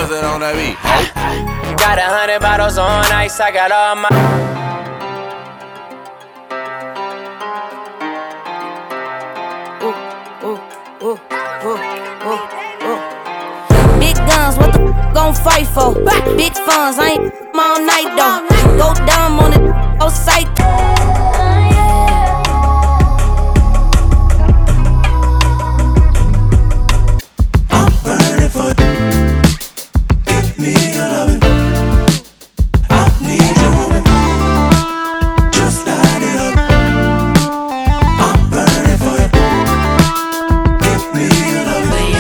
buzzing on that beat. Got 100 bottles on ice, I got all my. Big guns, what the gon' fight for? Big funds, I ain't all night though. Go dumb on it, go sight. I'm burning for you. Give me your loving. I need your woman. Just light it up. I'm burning for you. Give me your loving.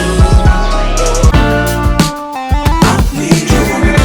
I need your woman.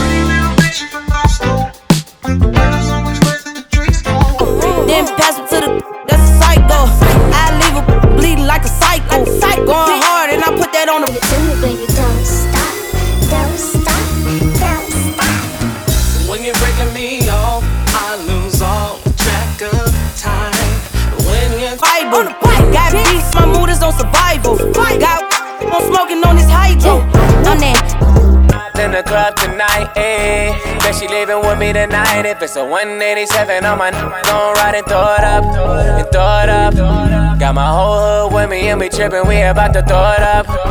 Then pass it to the, that's a psycho. I leave her bleeding like a psycho. Going hard and I put that on the. Do it, baby, don't stop, don't stop, don't stop. When you're breaking me off, I lose all track of time. When you're Bible. Got beats, my mood is on survival. Got on smoking on this hydro. I'm that. In the club tonight, eh? Bet she leaving with me tonight. If it's a 187 on my gon' ride and throw it up, and throw it up. Got my whole hood with me and we trippin', we about to throw it up.